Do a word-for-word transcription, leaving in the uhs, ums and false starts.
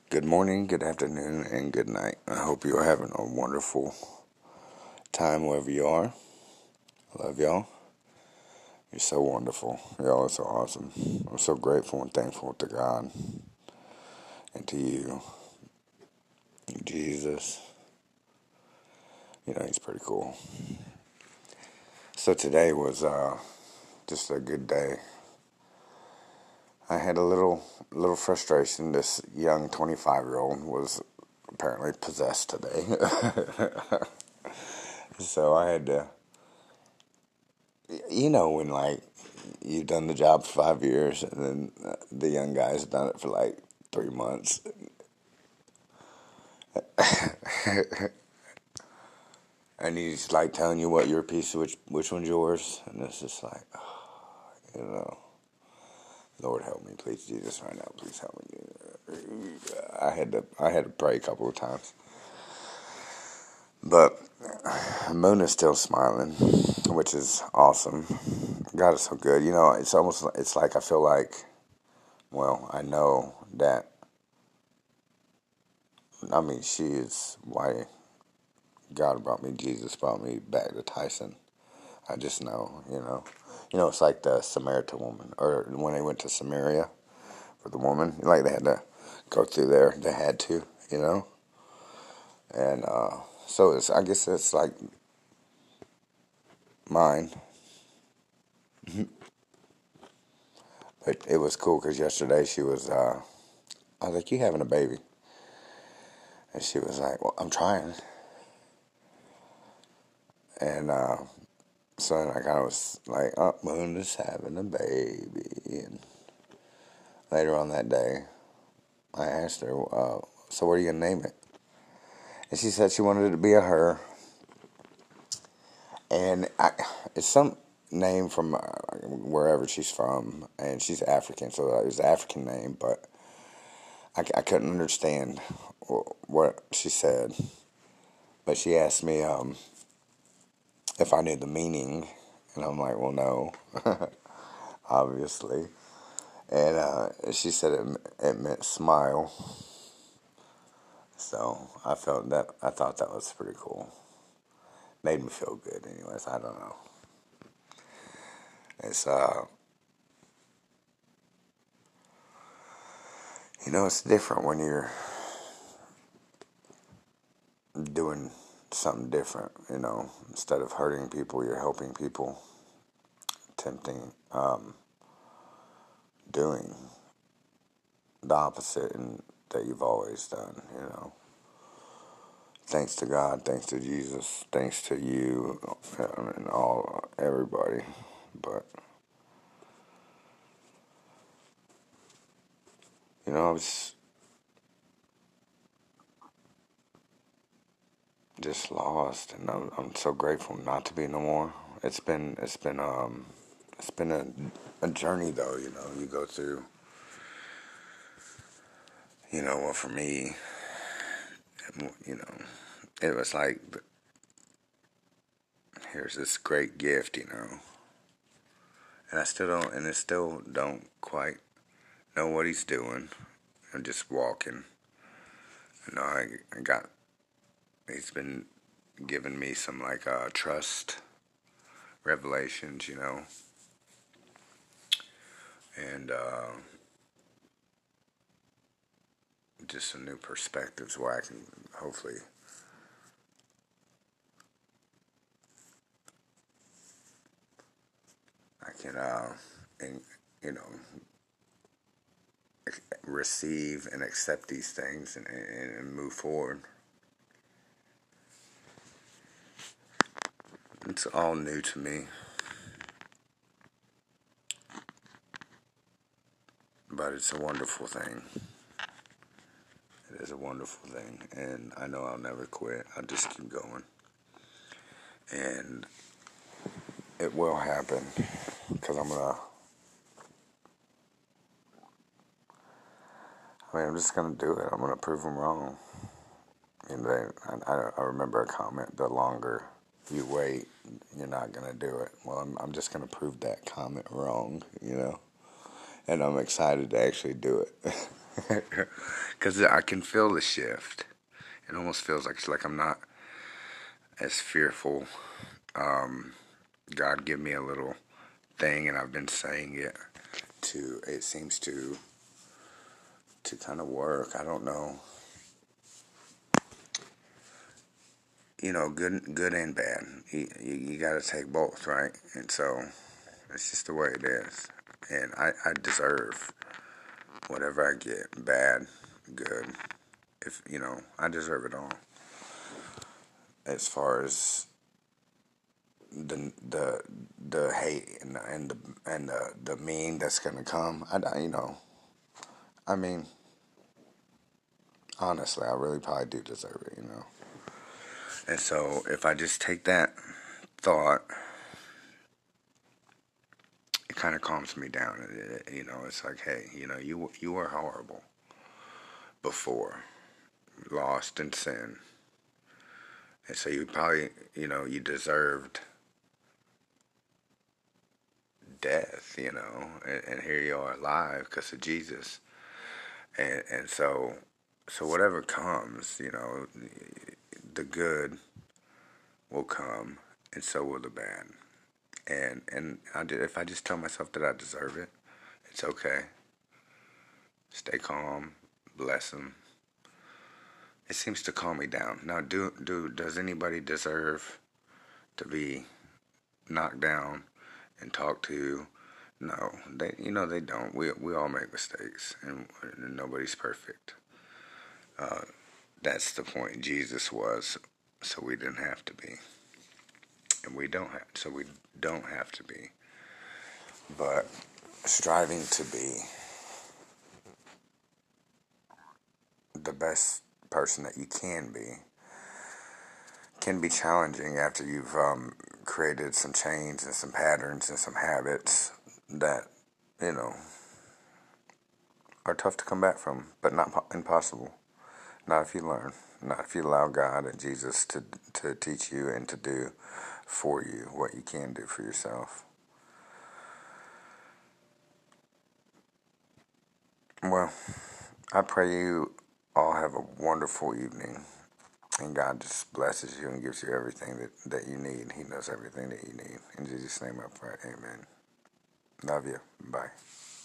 Good morning, good afternoon, and good night. I hope you're having a wonderful time wherever you are. I love y'all. You're so wonderful. Y'all are so awesome. I'm so grateful and thankful to God and to you, Jesus. You know, he's pretty cool. So today was uh, just a good day. I had a little little frustration. This young twenty-five-year-old was apparently possessed today. So I had to, you know, when like you've done the job for five years and then uh, the young guy's done it for like three months. And he's like telling you what your piece, which which one's yours, and it's just like, oh, you know, Lord help me, please, Jesus, right now, please help me. I had to I had to pray a couple of times, but Moon is still smiling, which is awesome. God is so good. You know, it's almost it's like I feel like, well, I know that. I mean, she is why God brought me. Jesus brought me back to Tyson. I just know, you know. You know, it's like the Samaritan woman, or when they went to Samaria for the woman, like they had to go through there. They had to, you know. And uh, so it's, I guess it's like mine. But it was cool because yesterday she was, uh, I was like, you having a baby? And she was like, well, I'm trying. And uh, so I kind of was like, oh, Moon is having a baby. And later on that day, I asked her, uh, so what are you going to name it? And she said she wanted it to be a her. And I, it's some name from uh, wherever she's from. And she's African, so it was an African name. But I, I couldn't understand what she said. But she asked me um, if I knew the meaning. And I'm like, well, no, obviously. And uh, she said it, it meant smile. So I felt that, I thought that was pretty cool. Made me feel good anyways, I don't know. It's, uh, you know, it's different when you're doing something different, you know. Instead of hurting people, you're helping people, attempting, um, doing the opposite and that you've always done, you know. Thanks to God, thanks to Jesus, thanks to you and all, everybody. But, you know, I was just lost, and I'm, I'm so grateful not to be no more. It's been, it's been, um, it's been a, a journey though, you know, you go through, you know, well for me, you know, it was like, here's this great gift, you know, and I still don't, and I still don't quite know what he's doing. I'm just walking. You know, I, I got, he's been giving me some like uh, trust revelations, you know, and uh, just some new perspectives where I can hopefully I can uh, and you know receive and accept these things and, and, and move forward. It's all new to me, but it's a wonderful thing. It is a wonderful thing, and I know I'll never quit. I'll just keep going, and it will happen because I'm gonna. I mean, I'm just gonna do it. I'm gonna prove them wrong. And they, I, I remember a comment: the longer you wait, you're not gonna do it. Well, I'm, I'm just gonna prove that comment wrong, you know. And I'm excited to actually do it Because I can feel the shift. It almost feels like it's like I'm not as fearful. Um, God give me a little thing, and I've been saying it to. It seems to to kind of work. I don't know. You know, good, good and bad. You, you, you got to take both, right? And so it's just the way it is. And I, I deserve whatever I get, bad, good. If you know, I deserve it all. As far as the the the hate and the, and the and the the mean that's gonna come, I, I you know, I mean, honestly, I really probably do deserve it, you know. And so if I just take that thought, it kind of calms me down. It, it, you know, it's like, hey, you know, you you were horrible before, lost in sin, and so you probably, you know, you deserved death, you know, and, and here you are alive because of Jesus, and and so so whatever comes, you know, the good will come, and so will the bad, and and I, if I just tell myself that I deserve it, it's okay. Stay calm, bless him. It seems to calm me down. Now, do do does anybody deserve to be knocked down and talked to? No, they you know they don't. We we all make mistakes, and, and nobody's perfect. Uh, that's the point. Jesus was, so we didn't have to be, and we don't have. So we don't have to be. But striving to be the best person that you can be can be challenging after you've um, created some change and some patterns and some habits that, you know, are tough to come back from, but not po- impossible. Not if you learn. Not if you allow God and Jesus to to teach you and to do for you what you can do for yourself. Well, I pray you all have a wonderful evening. And God just blesses you and gives you everything that, that you need. He knows everything that you need. In Jesus' name I pray. Amen. Love you. Bye.